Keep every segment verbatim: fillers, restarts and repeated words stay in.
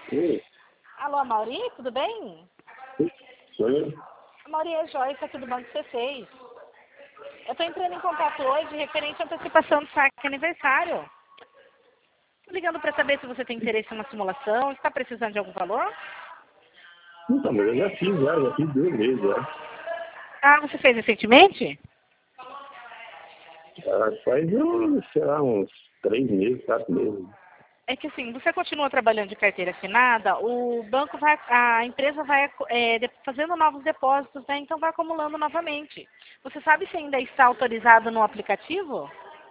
Oi. Alô, Mauri, tudo bem? Sou eu. A Mauri é Joyce aqui do Banco C seis. Eu estou entrando em contato hoje referente à antecipação do saque aniversário. Estou ligando para saber se você tem interesse em uma simulação, está precisando de algum valor? Então, mas eu já fiz, já, já fiz duas vezes, já. Ah, você fez recentemente? Ah, faz, uns, sei lá, uns três meses, quatro meses. É que assim, você continua trabalhando de carteira assinada, o banco vai, a empresa vai é, de- fazendo novos depósitos, né? Então vai acumulando novamente. Você sabe se ainda está autorizado no aplicativo?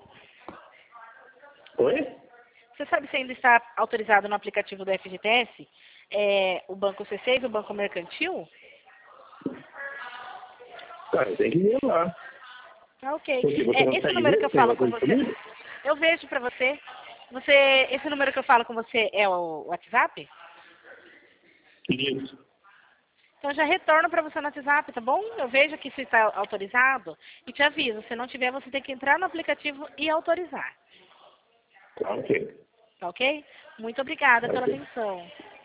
Oi? Você sabe se ainda está autorizado no aplicativo do F G T S, é, o Banco C seis, o Banco Mercantil? Cara, tem que ver lá. Ah, ok. Porque você É, esse consegue número ver que eu se tem falo alguma com coisa você, comigo? eu vejo para você. Você, esse número que eu falo com você é o WhatsApp? Isso. Então eu já retorno para você no WhatsApp, tá bom? Eu vejo que se está autorizado e te aviso. Se não tiver, você tem que entrar no aplicativo e autorizar. Tá ok. Tá ok? Muito obrigada Tá pela ok. atenção.